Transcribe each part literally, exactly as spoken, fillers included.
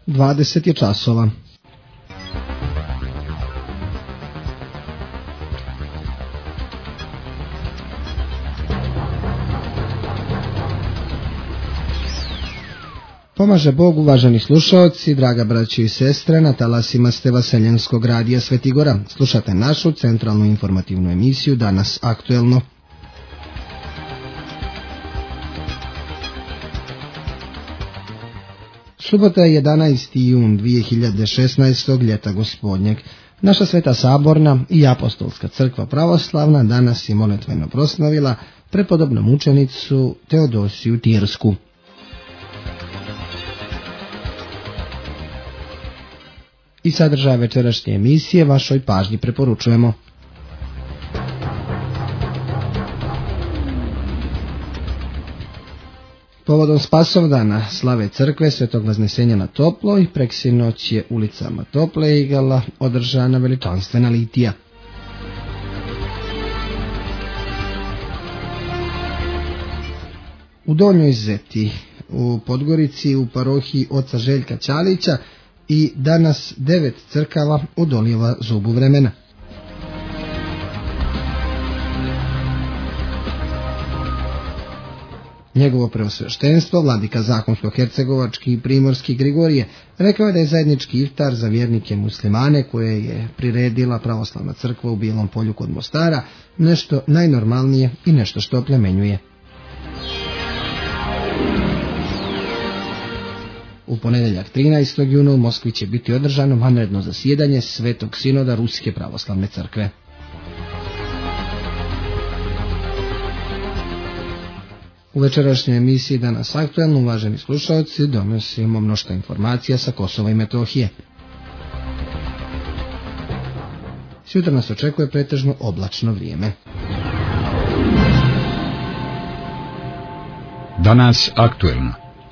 dvadeset je časova. Pomaže Bog, uvaženi slušaoci, draga braćo i sestre, na talasima ste Vaseljenskog radija Svetigora. Slušate našu centralnu informativnu emisiju Danas aktuelno. Subota je jedanaesti jun dvije hiljade šesnaestog. ljeta gospodnjeg. Naša Sveta Saborna i Apostolska crkva pravoslavna danas je molitveno proslavila prepodobnu mučenicu Teodosiju Tirsku. I sadržaj večerašnje emisije vašoj pažnji preporučujemo. Povodom Spasovdana slave crkve Svetog Vaznesenja na Toploj, preksinoć je ulicama Tople igala održana veličanstvena litija. U Donjoj Zeti, u Podgorici, u parohiji oca Željka Ćalića i danas devet crkava odolijeva zubu vremena. Njegovo preosveštenstvo, vladika zakonsko-hercegovački i primorski Grigorije, rekao je da je zajednički iftar za vjernike muslimane koje je priredila pravoslavna crkva u Bijelom Polju kod Mostara nešto najnormalnije i nešto što oplemenjuje. U ponedjeljak trinaestog juna u Moskvi će biti održano vanredno zasjedanje Svetog sinoda Ruske pravoslavne crkve. U večerašnjoj emisiji Danas aktuelno, uvaženi slušalci, donosimo mnoštvo informacija sa Kosova i Metohije. Sutra nas očekuje pretežno oblačno vrijeme. Danas aktuelno.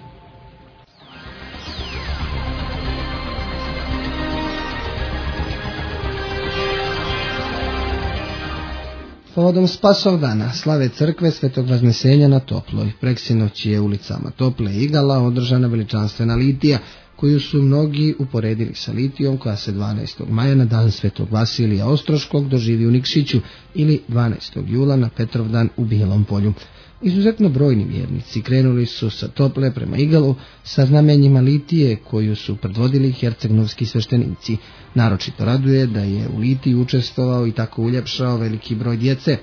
Povodom Spasovdana slave crkve Svetog Vaznesenja na Toploj, preksinoć je ulicama Tople igala održana veličanstvena litija, koju su mnogi uporedili sa litijom koja se dvanaestog maja na dan Svetog Vasilija Ostroškog doživi u Nikšiću ili dvanaestog jula na Petrovdan u Bijelom Polju. Izuzetno brojni vjernici krenuli su sa Tople prema igalu sa znamenjima litije koju su predvodili hercegnovski sveštenici. Naročito raduje da je u litiji učestvovao i tako uljepšao veliki broj djece.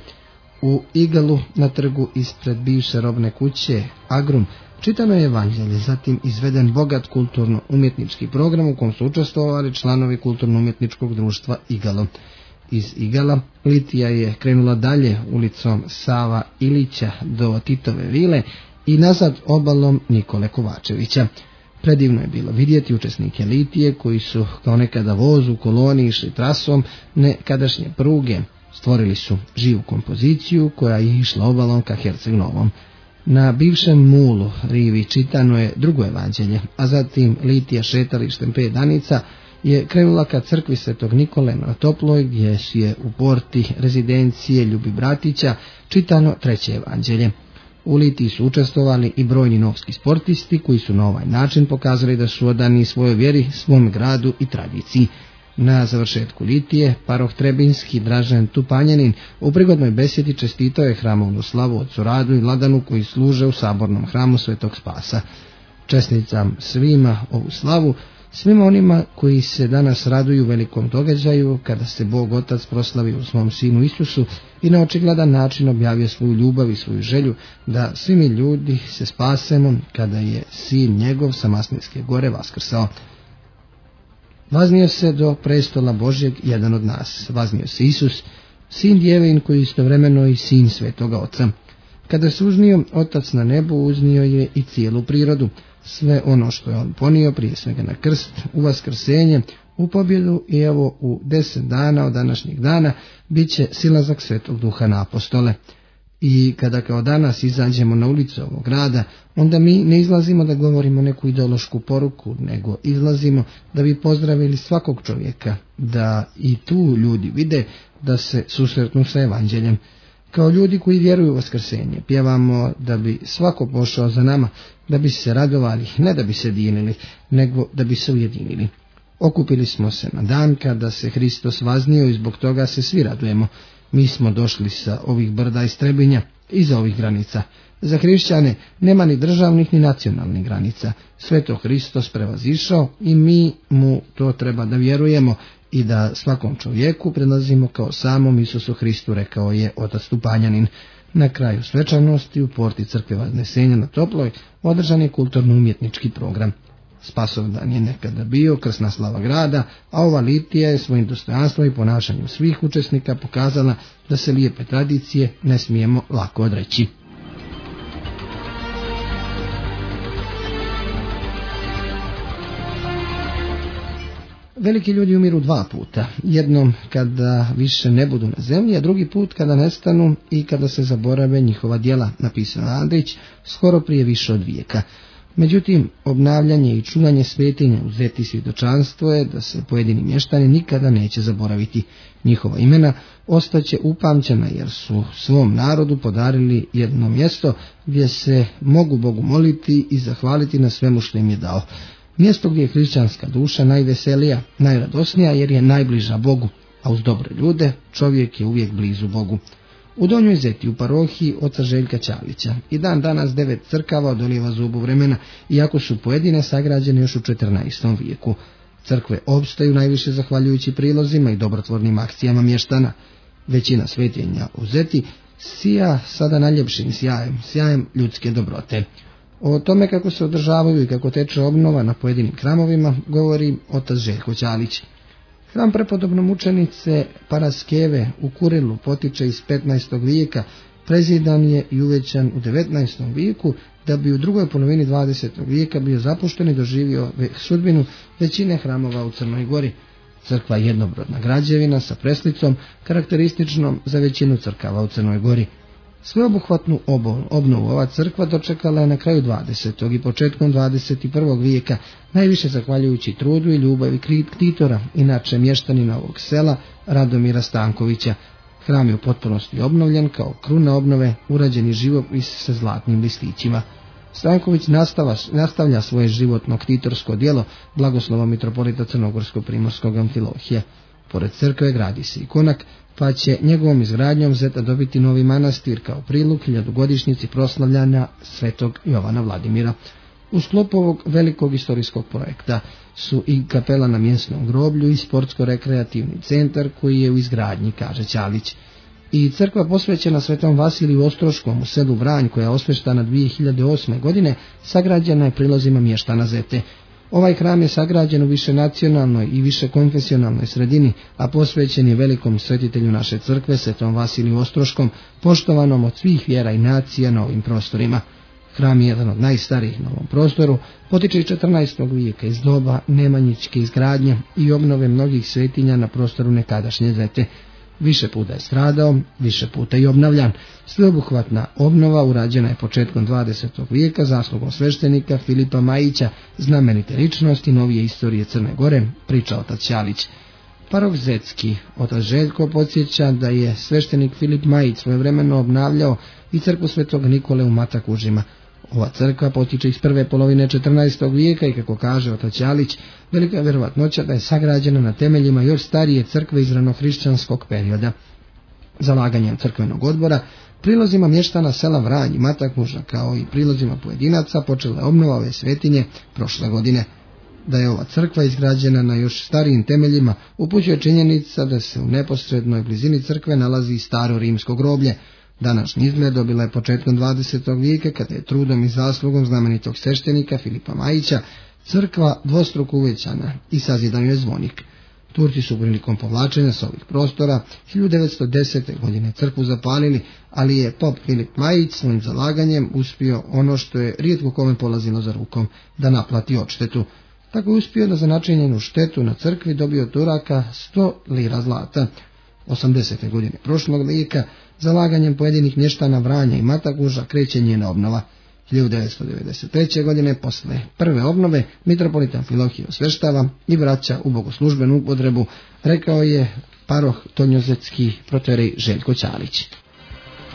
U igalu na trgu ispred bivše robne kuće Agrum čitano je evanđelje, zatim izveden bogat kulturno-umjetnički program u kom su učestvovali članovi kulturno-umjetničkog društva Igalo. Iz igala litija je krenula dalje ulicom Sava Ilića do Titove vile i nazad obalom Nikole Kovačevića. Predivno je bilo vidjeti učesnike litije koji su kao nekada voz u koloni išli trasom nekadašnje pruge. Stvorili su živu kompoziciju koja je išla obalom ka Herceg-Novom. Na bivšem mulu rivi čitano je drugo evanđelje, a zatim litija šetalištem pet danica je krenula ka crkvi Svetog Nikole na Toploj, gdje je u porti rezidencije Ljubi Bratića čitano treće evanđelje. U litiji su učestvovali i brojni novski sportisti koji su na ovaj način pokazali da su odani svojoj vjeri, svom gradu i tradiciji. Na završetku litije paroh Trebinski Dražen Tupanjanin u prigodnoj besjedi čestitao je hramovnu slavu ocu Radu i Vladanu koji služe u sabornom hramu Svetog Spasa. Čestitam svima ovu slavu, svima onima koji se danas raduju velikom događaju kada se Bog Otac proslavi u svom Sinu Isusu i na očigledan način objavio svoju ljubav i svoju želju da svi mi ljudi se spasemo kada je Sin njegov sa Maslinske gore vaskrsao. Vaznio se do prestola Božjeg jedan od nas, vaznio se Isus, Sin Djevin koji istovremeno i Sin Svetoga Oca. Kada se uznio Otac na nebu, uznio je i cijelu prirodu, sve ono što je on ponio, prije svega na krst, u vaskrsenje, u pobjedu i evo u deset dana od današnjeg dana bit će silazak Svetog Duha na apostole. I kada kao danas izađemo na ulicu ovog grada, onda mi ne izlazimo da govorimo neku ideološku poruku, nego izlazimo da bi pozdravili svakog čovjeka, da i tu ljudi vide da se susretnu sa evanđeljem. Kao ljudi koji vjeruju u vaskrsenje, pjevamo da bi svako pošao za nama, da bi se radovali, ne da bi se dinili, nego da bi se ujedinili. Okupili smo se na dan kada se Hristos vaznio i zbog toga se svi radujemo. Mi smo došli sa ovih brda i strebinja, iza ovih granica. Za hrišćane nema ni državnih ni nacionalnih granica. Sve to Hristos prevazišao i mi mu to treba da vjerujemo i da svakom čovjeku predlazimo kao samom Isusu Hristu, rekao je otac Stupanjanin. Na kraju svečanosti u porti crkve Vaznesenja na Toploj održan je kulturno-umjetnički program. Spasovdan je nekada bio krsna slava grada, a ova litija je svojim dostojanstvom i ponašanjem svih učesnika pokazala da se lijepe tradicije ne smijemo lako odreći. Veliki ljudi umiru dva puta, jednom kada više ne budu na zemlji, a drugi put kada nestanu i kada se zaborave njihova djela, napisao Andrić skoro prije više od vijeka. Međutim, obnavljanje i čuvanje svetinja uzeti svjedočanstvo je da se pojedini mještani nikada neće zaboraviti. Njihova imena ostaće upamćena jer su svom narodu podarili jedno mjesto gdje se mogu Bogu moliti i zahvaliti na svemu što im je dao. Mjesto gdje je hrišćanska duša najveselija, najradosnija jer je najbliža Bogu, a uz dobre ljude čovjek je uvijek blizu Bogu. U Donjoj Zeti u parohiji oca Željka Ćalića i dan danas devet crkava odolijeva zubu vremena, iako su pojedine sagrađene još u četrnaestom vijeku. Crkve opstaju najviše zahvaljujući prilozima i dobrotvornim akcijama mještana. Većina svetinja u Zeti sija sada najljepšim sjajem, sjajem ljudske dobrote. O tome kako se održavaju i kako teče obnova na pojedinim hramovima govori otac Željko Ćalić. Hram prepodobno mučenice Paraskeve u Kurilu potiče iz petnaestog vijeka, prezidan je i uvećan u devetnaestom vijeku, da bi u drugoj polovini dvadesetog vijeka bio zapušten i doživio sudbinu većine hramova u Crnoj Gori. Crkva je jednobrodna građevina sa preslicom, karakterističnom za većinu crkava u Crnoj Gori. Sveobuhvatnu obnovu ova crkva dočekala je na kraju dvadesetog i početkom dvadeset prvog vijeka, najviše zahvaljujući trudu i ljubavi ktitora, inače mještanina ovog sela Radomira Stankovića. Hram je u potpunosti obnovljen kao kruna obnove, urađeni živopis sa zlatnim listićima. Stanković nastava, nastavlja svoje životno ktitorsko djelo blagoslovom mitropolita Crnogorsko-Primorskog Amfilohija. Pored crkve gradi se i konak, pa će njegovom izgradnjom Zeta dobiti novi manastir kao prilog hiljadugodišnjici proslavljanja svetog Jovana Vladimira. U sklopu ovog velikog historijskog projekta su i kapela na mjesnom groblju i sportsko-rekreativni centar koji je u izgradnji, kaže Ćalić. I crkva posvećena Svetom Vasiliju Ostroškom u selu Vranj, koja je osveštana dvije hiljade osme godine, sagrađena je prilozima mještana Zete. Ovaj hram je sagrađen u višenacionalnoj i višekonfesionalnoj sredini, a posvećen je velikom svetitelju naše crkve, Svetom Vasiliju Ostroškom, poštovanom od svih vjera i nacija na ovim prostorima. Hram je jedan od najstarijih na ovom prostoru, potiče iz četrnaestog vijeka iz doba nemanjičke izgradnje i obnove mnogih svetinja na prostoru nekadašnje Zete. Više puta je stradao, više puta i obnavljan. Sveobuhvatna obnova urađena je početkom dvadesetog vijeka zaslugom sveštenika Filipa Majića, znamenite ličnosti novije istorije Crne Gore, priča otac Ćalić. Parok Zetski, otac Željko, podsjeća da je sveštenik Filip Majić svojevremeno obnavljao i crkvu Svetog Nikole u Matakužima. Ova crkva potiče iz prve polovine četrnaestog vijeka i, kako kaže otac Ćalić, velika je vjerovatnoća da je sagrađena na temeljima još starije crkve iz ranohrišćanskog perioda. Zalaganjem crkvenog odbora, prilozima mještana sela Vranj i Matakuža, kao i prilozima pojedinaca, počela je obnova ove svetinje prošle godine. Da je ova crkva izgrađena na još starijim temeljima upućuje činjenica da se u neposrednoj blizini crkve nalazi staro rimsko groblje. Današnji izgled dobila je početkom dvadesetog vijeka, kada je trudom i zaslugom znamenitog sveštenika Filipa Majića crkva dvostruko uvećana i sazidan je zvonik. Turci su prilikom povlačenja s ovih prostora hiljadu devetsto desete. godine crkvu zapalili, ali je pop Filip Majić svojim zalaganjem uspio ono što je rijetko kome polazilo za rukom, da naplati odštetu. Tako je uspio da za načinjenu štetu na crkvi dobio od Turaka sto lira zlata. osamdesete. godine prošlog vijeka zalaganjem pojedinih mještana Vranja i Matakuža kreće njena obnova. hiljadu devetsto devedeset treće. godine posle prve obnove mitropolit Amfilohije osveštava i vraća u bogoslužbenu upotrebu, rekao je paroh tonjozetski protorej Željko Ćalić.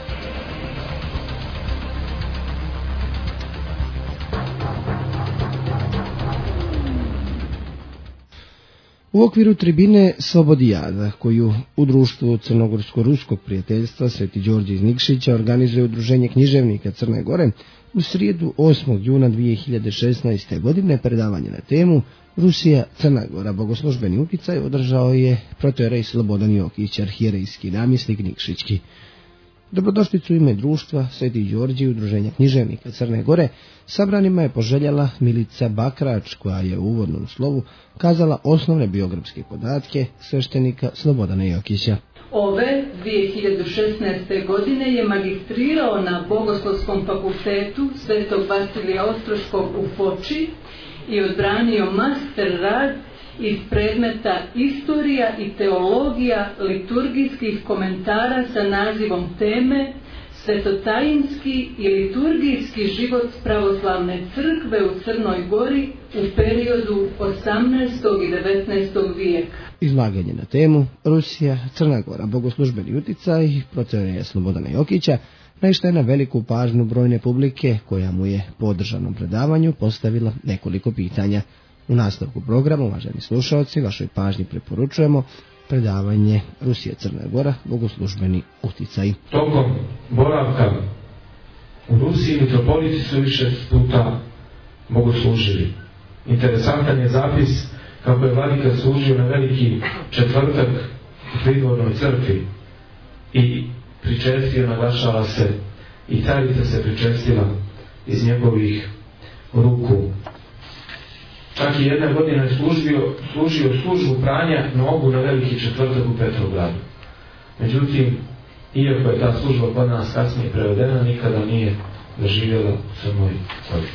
U okviru tribine Slobodijada, koju u društvu Crnogorsko-ruskog prijateljstva Sveti Đorđe iz Nikšića organizuje Udruženje književnika Crne Gore, u srijedu osmog juna dvije hiljade šesnaeste. godine predavanje na temu Rusija, Crna Gora, bogoslužbeni utjecaj održao je protojerej Slobodan Jokić, arhijerejski namjesnik Nikšićki. Dobrodošlicu u ime društva Sveti Đorđe i Udruženja književnika Crne Gore sabranima je poželjela Milica Bakrač, koja je u uvodnom slovu kazala osnovne biografske podatke sveštenika Slobodana Jokića. Ove dvije hiljade šesnaeste. godine je magistrirao na Bogoslovskom fakultetu Svetog Vasilija Ostroškog u Foči i odbranio master rad iz predmeta Istorija i teologija liturgijskih komentara sa nazivom teme Svetotajinski i liturgijski život pravoslavne crkve u Crnoj Gori u periodu osamnaestog i devetnaestog vijeka. Izlaganje na temu Rusija, Crna Gora, bogoslužbeni utjecaj protojereja Slobodana Jokića naišla je na veliku pažnju brojne publike, koja mu je po održanom predavanju postavila nekoliko pitanja. U nastavku programa, uvaženi slušalci, vašoj pažnji preporučujemo predavanje Rusija, Crna Gora, bogoslužbeni utjecaj. Tokom boravka u Rusiji mitropoliti su više puta bogoslužili. Interesantan je zapis kako je vladika služio na veliki četvrtak u pridvornoj crkvi i pričestio, naglašava se, i carica se pričestila iz njegovih ruku. Čak i jedna godina je služio, služio službu pranja nogu na veliki četvrtak u Petrogradu. Međutim, iako je ta služba kod nas kasnije prevedena, nikada nije doživjela u Crnoj Gori.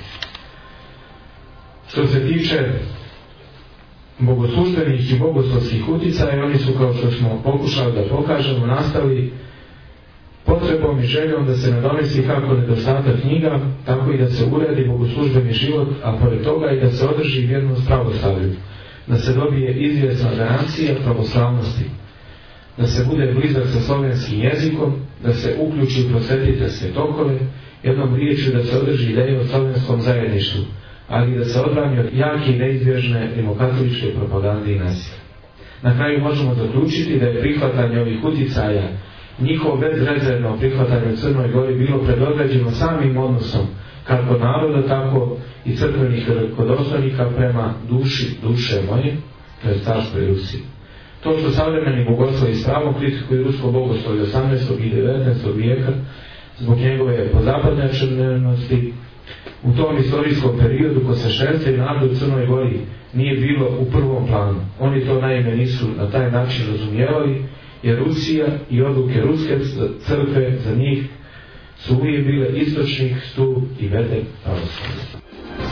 Što se tiče bogoslužbenih i bogoslovskih utjecaja, oni su, kao što smo pokušali da pokažemo, nastali potrebom i željom da se nadomesti kako nedostatak knjiga, tako i da se uredi bogoslužbeni život, a pored toga i da se održi vjernost pravoslavlju, da se dobije izvjesna garancija pravoslavnosti, da se bude blizak sa slovenskim jezikom, da se uključi u prosvetiteljske tokove, jednom riječju da se održi ideja o slovenskom zajedništvu, ali da se odbrani od jake i neizbježne rimokatoličke propagande i nasilja. Na kraju možemo zaključiti da je prihvatanje ovih utjecaja, njihovo bezrezervno prihvatanje u Crnoj Gori bilo predodređeno samim odnosom kako naroda, tako i crkvenih velikodostojnika prema duši duše moje, to je carskoj Rusiji. To što savremeni bogoslovi s pravom kritikuju rusko bogoslovlje osamnaestog i devetnaestog vijeka zbog njegove pozapadnjačenosti, u tom istorijskom periodu kod sveštenstva i naroda u Crnoj Gori nije bilo u prvom planu. Oni to naime nisu na taj način razumijevali, jer Rusija i odluke ruske crkve za njih su uvijek bile istočnik, stup i veder pravoslavlja.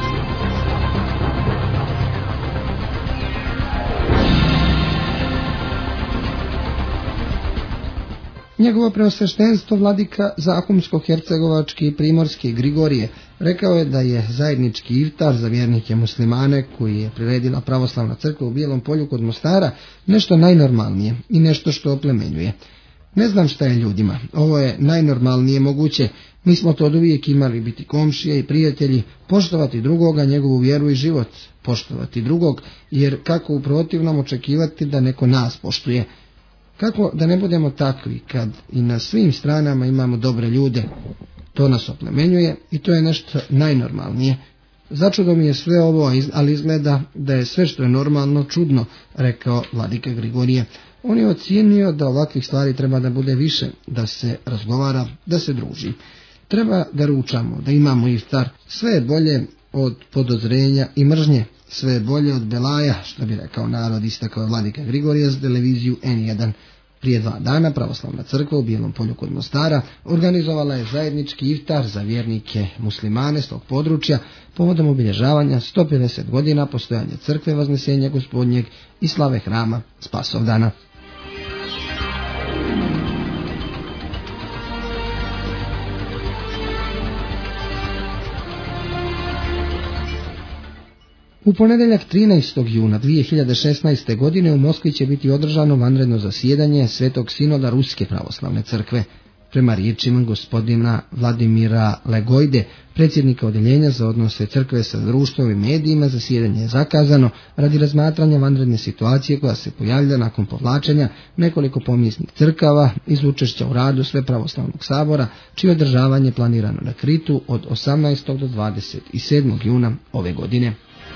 Njegovo preosveštenstvo vladika Zakumsko-hercegovački i primorski Grigorije rekao je da je zajednički iftar za vjernike muslimane, koji je priredila pravoslavna crkva u Bijelom Polju kod Mostara, nešto najnormalnije i nešto što oplemenjuje. Ne znam šta je ljudima, ovo je najnormalnije moguće, mi smo to od uvijek imali, biti komšije i prijatelji, poštovati drugoga, njegovu vjeru i život, poštovati drugog, jer kako u protivnom očekivati da neko nas poštuje. Kako da ne budemo takvi kad i na svim stranama imamo dobre ljude? To nas oplemenjuje i to je nešto najnormalnije. Začudo mi je sve ovo, ali izgleda da je sve što je normalno čudno, rekao vladika Grigorije. On je ocijenio da ovakvih stvari treba da bude više, da se razgovara, da se druži. Treba da ručamo, da imamo iftar. Sve je bolje od podozrenja i mržnje. Sve je bolje od belaja, što bi rekao narod, istakao je vladika Grigorije za televiziju en jedan. Prije dva dana pravoslavna crkva u Bijelom Polju kod Mostara organizovala je zajednički iftar za vjernike muslimane s tog područja povodom obilježavanja sto pedeset godina postojanja crkve Vaznesenja Gospodnjeg i slave hrama Spasovdana. U ponedjeljak trinaestog juna dvije hiljade šesnaeste. godine u Moskvi će biti održano vanredno zasjedanje Svetog sinoda Ruske pravoslavne crkve. Prema riječima gospodina Vladimira Legojde, predsjednika Odjeljenja za odnose crkve sa društvom i medijima, zasjedanje je zakazano radi razmatranja vanredne situacije koja se pojavlja nakon povlačenja nekoliko pomijesnih crkava iz učešća u radu Svepravoslavnog sabora, čije održavanje planirano na Kritu od osamnaestog do dvadeset sedmog juna ove godine.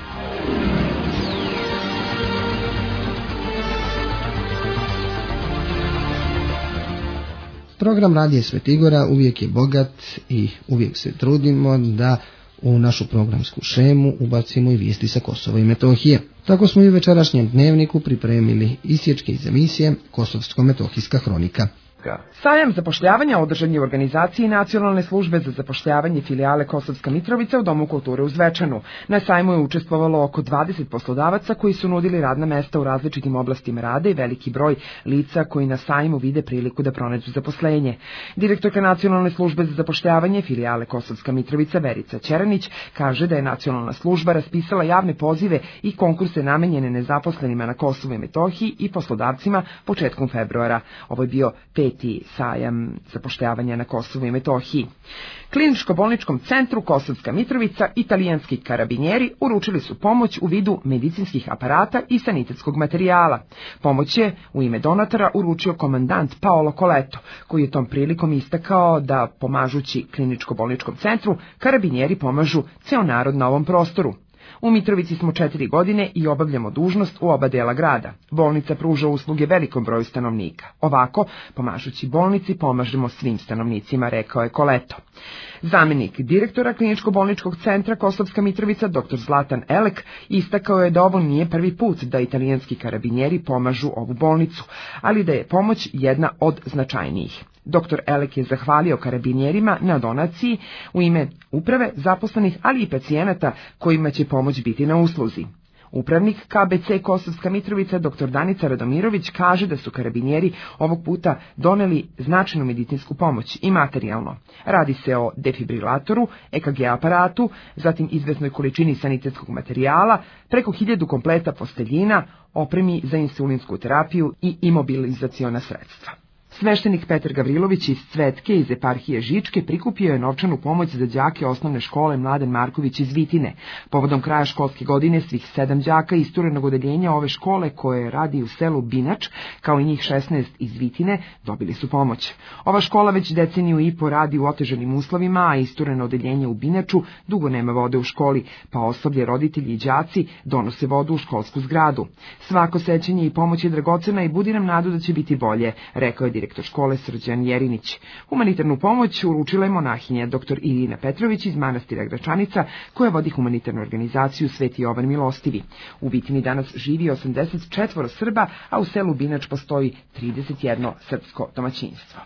Program Radija Svetigora uvijek je bogat i uvijek se trudimo da u našu programsku šemu ubacimo i vijesti sa Kosova i Metohije. Tako smo i u večerašnjem dnevniku pripremili isječke iz emisije Kosovsko-Metohijska hronika. Sajam zapošljavanja održan je u organizaciji Nacionalne službe za zapošljavanje filijale Kosovska Mitrovica u Domu kulture u Zvečanu. Na sajmu je učestvovalo oko dvadeset poslodavaca koji su nudili radna mesta u različitim oblastima rada i veliki broj lica koji na sajmu vide priliku da pronađu zaposlenje. Direktorka Nacionalne službe za zapošljavanje filijale Kosovska Mitrovica Verica Ćeranić kaže da je Nacionalna služba raspisala javne pozive i konkurse namenjene nezaposlenima na Kosovu i Metohiji i poslodavcima početkom februara. Ovo je bio peti sajam zapošljavanja na Kosovu i Metohiji. Kliničko-bolničkom centru Kosovska Mitrovica italijanski karabinjeri uručili su pomoć u vidu medicinskih aparata i sanitetskog materijala. Pomoć je u ime donatora uručio komandant Paolo Coleto, koji je tom prilikom istakao da pomažući kliničko-bolničkom centru, karabinjeri pomažu ceo narod na ovom prostoru. U Mitrovici smo četiri godine i obavljamo dužnost u oba dela grada. Bolnica pruža usluge velikom broju stanovnika. Ovako, pomažući bolnici, pomažemo svim stanovnicima, rekao je Coleto. Zamenik direktora kliničko-bolničkog centra Kosovska Mitrovica, dr Zlatan Elek, istakao je da ovo nije prvi put da italijanski karabinjeri pomažu ovu bolnicu, ali da je pomoć jedna od značajnijih. Doktor Elek je zahvalio karabinjerima na donaciji u ime uprave, zaposlenih, ali i pacijenata kojima će pomoć biti na usluzi. Upravnik K B C Kosovska Mitrovica, dr Danica Radomirović, kaže da su karabinjeri ovog puta doneli značajnu medicinsku pomoć i materijalno. Radi se o defibrilatoru, E K G aparatu, zatim izvesnoj količini sanitetskog materijala, preko hiljadu kompleta posteljina, opremi za insulinsku terapiju i imobilizaciona sredstva. Sveštenik Petar Gavrilović iz Cvetke iz eparhije Žičke prikupio je novčanu pomoć za đake osnovne škole Mladen Marković iz Vitine. Povodom kraja školske godine svih sedam đaka isturenog odeljenja ove škole koje radi u selu Binač, kao i njih šesnaest iz Vitine, dobili su pomoć. Ova škola već deceniju i po radi u otežanim uslovima, a istureno odeljenje u Binaču dugo nema vode u školi, pa osoblje, roditelji i đaci donose vodu u školsku zgradu. Svako sećanje i pomoć je dragocena i budi nam nadu da će biti bolje, rekao je direktor škole Srđan Jerinić. Humanitarnu pomoć uručila je monahinja dr Irina Petrović iz manastira Gračanica, koja vodi humanitarnu organizaciju Sveti Jovan Milostivi. U Vitini danas živi osamdeset četvoro Srba, a u selu Binač postoji trideset jedno srpsko domaćinstvo.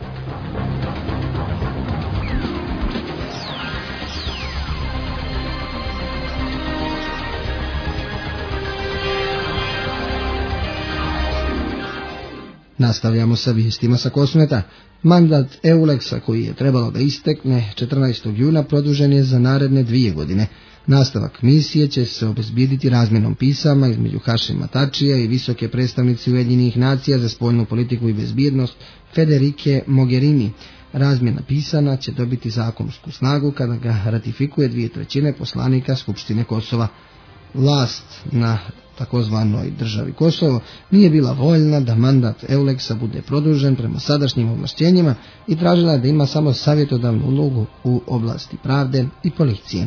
Nastavljamo sa vijestima sa Kosmeta. Mandat Euleksa, koji je trebalo da istekne četrnaestog juna, produžen je za naredne dvije godine. Nastavak misije će se obezbijediti razmjenom pisama između Hašima Tačija i visoke predstavnice Ujedinjenih nacija za spoljnu politiku i bezbjednost Federike Mogherini. Razmjena pisana će dobiti zakonsku snagu kada ga ratifikuje dvije trećine poslanika Skupštine Kosova. Vlast na takozvanoj državi Kosovo nije bila voljna da mandat Euleksa bude produžen prema sadašnjim ovlašćenjima i tražila da ima samo savjetodavnu ulogu u oblasti pravde i policije.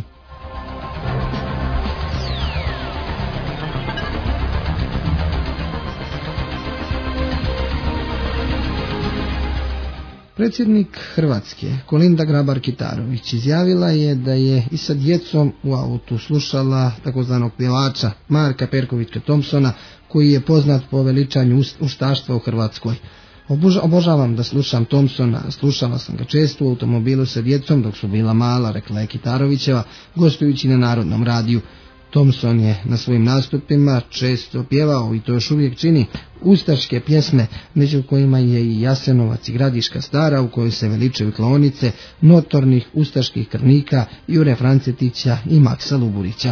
Predsjednik Hrvatske, Kolinda Grabar-Kitarović, izjavila je da je i sa djecom u autu slušala takozvanog pjevača Marka Perkovića Thompsona, koji je poznat po veličanju ustaštva u Hrvatskoj. Oboža, obožavam da slušam Thompsona, slušala sam ga često u automobilu sa djecom dok su bila mala, rekla je Kitarovićeva, gostujući na Narodnom radiju. Thompson je na svojim nastupima često pjevao, i to još uvijek čini, ustaške pjesme, među kojima je i Jasenovac i Gradiška stara, u kojoj se veličaju klaonice notornih ustaških krvnika Jure Francetića i Maksa Luburića.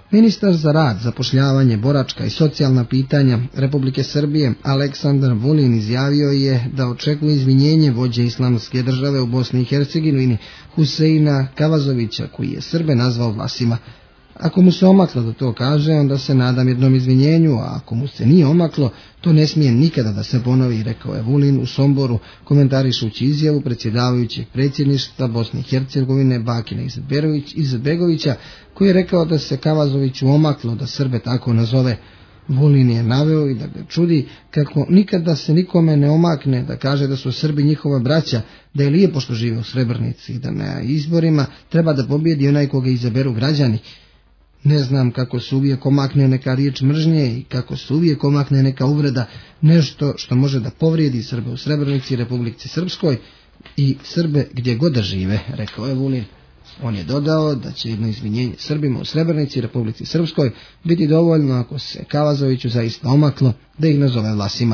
Ministar za rad, zapošljavanje, boračka i socijalna pitanja Republike Srbije Aleksandar Vulin izjavio je da očekuje izvinjenje vođe Islamske države u Bosni i Hercegovini Huseina Kavazovića, koji je Srbe nazvao Vlasima. Ako mu se omaklo da to kaže, onda se nadam jednom izvinjenju, a ako mu se nije omaklo, to ne smije nikada da se ponovi, rekao je Vulin u Somboru, komentarišući izjavu predsjedavajućeg predsjedništva Bosne i Hercegovine Bakira Izetbegovića, koji je rekao da se Kavazoviću omaklo da Srbe tako nazove. Vulin je naveo i da ga čudi kako nikada se nikome ne omakne da kaže da su Srbi njihova braća, da je lijepo što žive u Srebrnici i da na izborima treba da pobjedi onaj koga izaberu građani. Ne znam kako se uvijek omakne neka riječ mržnje i kako se uvijek omakne neka uvreda, nešto što može da povrijedi Srbe u Srebrnici i Republici Srpskoj i Srbe gdje god da žive, rekao je Vulin. On je dodao da će jedno izvinjenje Srbima u Srebrnici i Republici Srpskoj biti dovoljno ako se Kavazoviću zaista omaklo da ih nazove Vlasima.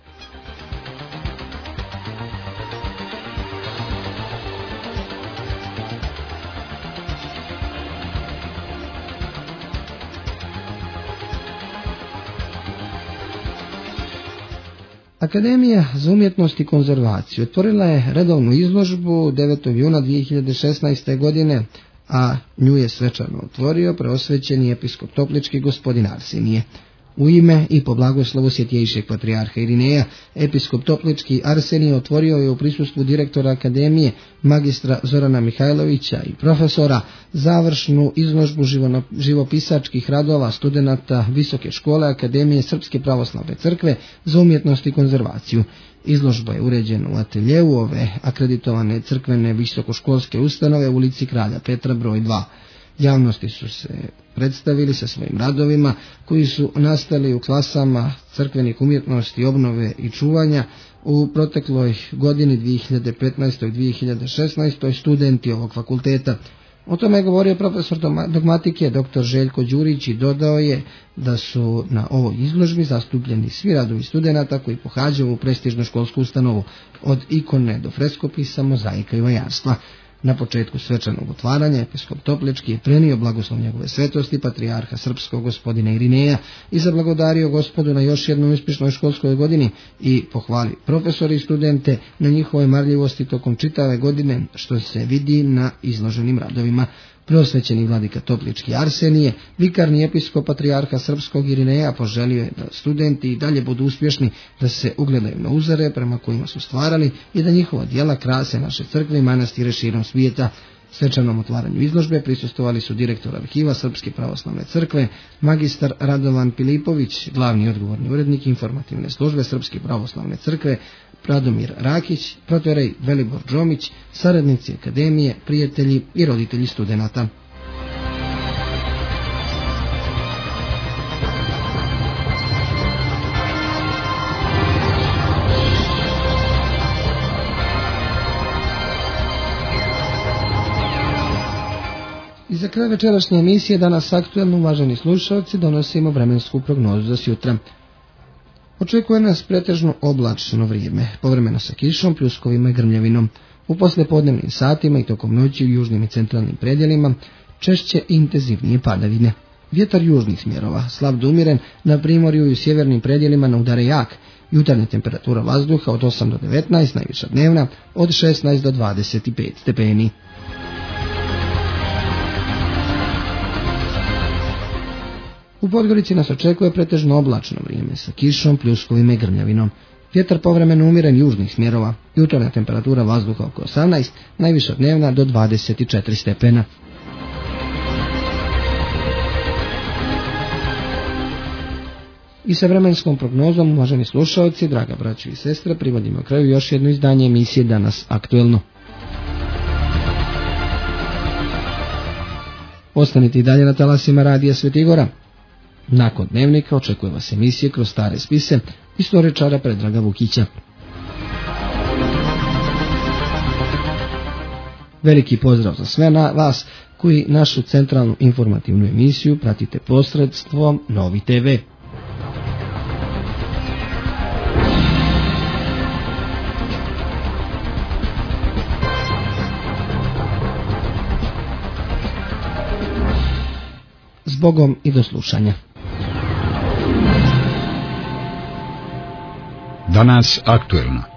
Akademija za umjetnost i konzervaciju otvorila je redovnu izložbu devetog juna dvije hiljade šesnaeste. godine, a nju je svečano otvorio preosvećeni episkop Toplički gospodin Arsenije. U ime i po blagoslovu Svjetejšeg patrijarha Irineja, episkop Toplički Arsenije otvorio je u prisustvu direktora Akademije, magistra Zorana Mihajlovića i profesora, završnu izložbu živopisačkih radova studenata Visoke škole Akademije Srpske pravoslavne crkve za umjetnost i konzervaciju. Izložba je uređena u ateljeu ove akreditovane crkvene visokoškolske ustanove u ulici Kralja Petra broj dva. Javnosti su se predstavili sa svojim radovima koji su nastali u klasama crkvenih umjetnosti, obnove i čuvanja u protekloj godini dvije hiljade petnaeste. dvije hiljade šesnaeste. studenti ovog fakulteta. O tome je govorio profesor dogmatike dr. Željko Đurić i dodao je da su na ovoj izložbi zastupljeni svi radovi studenata koji pohađaju u prestižnu školsku ustanovu, od ikone do freskopisa, mozaika i vajarstva. Na početku svečanog otvaranja episkop Toplički je prenio blagoslov njegove svetosti patrijarha srpskog gospodina Irineja i zablagodario Gospodu na još jednoj uspješnoj školskoj godini i pohvali profesori i studente na njihovoj marljivosti tokom čitave godine, što se vidi na izloženim radovima. Preosvećeni vladika Toplički Arsenije, vikarni episkop patrijarha srpskog Irineja, poželio je da studenti i dalje budu uspješni, da se ugledaju na uzore prema kojima su stvarali i da njihova djela krase naše crkve i manastire širom svijeta. Svečanom otvaranju izložbe prisustvovali su direktor arhiva Srpske pravoslavne crkve, magistar Radovan Pilipović, glavni odgovorni urednik informativne službe Srpske pravoslavne crkve Radomir Rakić, protorej Velibor Džomić, saradnici akademije, prijatelji i roditelji studenata. I za kraj večerašnje emisije danas aktuelno, uvaženi slušalci, donosimo vremensku prognozu za sutra. Očekuje nas pretežno oblačno vrijeme, povremeno sa kišom, pljuskovima i grmljavinom. U poslijepodnevnim satima i tokom noći u južnim i centralnim predjelima češće i intenzivnije padavine. Vjetar južnih smjerova, slab do umjeren, na primorju i u sjevernim predjelima na udare jak. Jutarnja temperatura vazduha od osam do devetnaest, najviša dnevna od šesnaest do dvadeset pet stepeni. U Podgorici nas očekuje pretežno oblačno vrijeme sa kišom, pljuskovima i grmljavinom. Vjetar povremeno umiren južnih smjerova. Jutarnja temperatura vazduha oko osamnaest, najviša dnevna do dvadeset četiri stepena. I sa vremenskom prognozom, uvaženi slušalci, draga braćo i sestre, privodimo kraju još jedno izdanje emisije Danas aktuelno. Ostanite i dalje na talasima radija Svetigora. Nakon dnevnika očekuje vas emisije Kroz stare spise istoričara Predraga Vukića. Veliki pozdrav za sve na vas koji našu centralnu informativnu emisiju pratite posredstvom Novi te ve. Zbogom i do slušanja. Danas aktuelno.